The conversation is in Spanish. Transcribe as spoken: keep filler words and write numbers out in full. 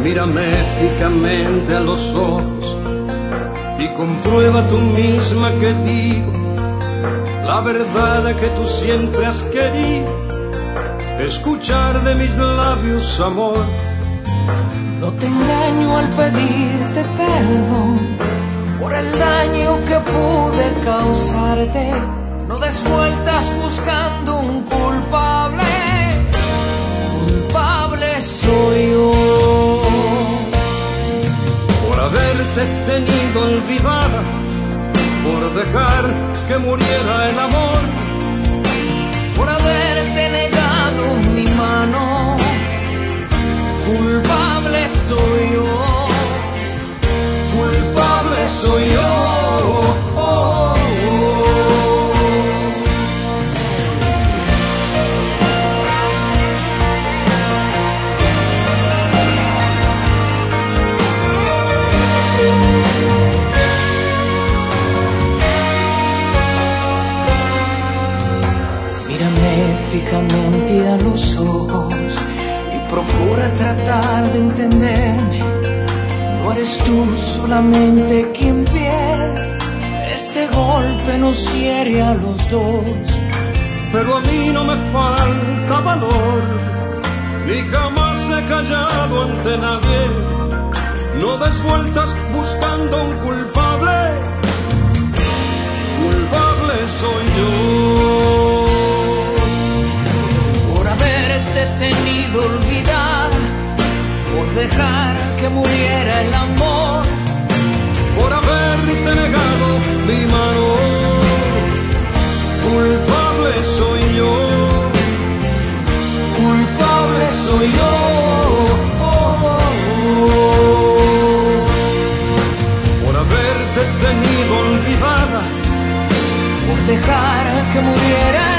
Mírame fijamente a los ojos y comprueba tú misma que digo la verdad que tú siempre has querido escuchar de mis labios, amor. No te engaño al pedirte perdón por el daño que pude causarte. No des vueltas buscando un culpable. Culpable soy yo por haberte tenido olvidada, por dejar que muriera el amor, por haberte negado mi mano. Culpable soy yo, culpable soy yo. Oh, oh, oh. Mírame fijamente a los ojos y procura tratar de entenderme. No eres tú solamente quien pierde. Este golpe nos hiere a los dos. Pero a mí no me falta valor, ni jamás he callado ante nadie. No des vueltas buscando un culpable. Culpable soy yo por haberte tenido olvidada, por dejar que muriera el amor, por haberte negado mi mano. Culpable soy yo, culpable soy yo. Oh, oh, oh. Por haberte tenido olvidada, por dejar que muriera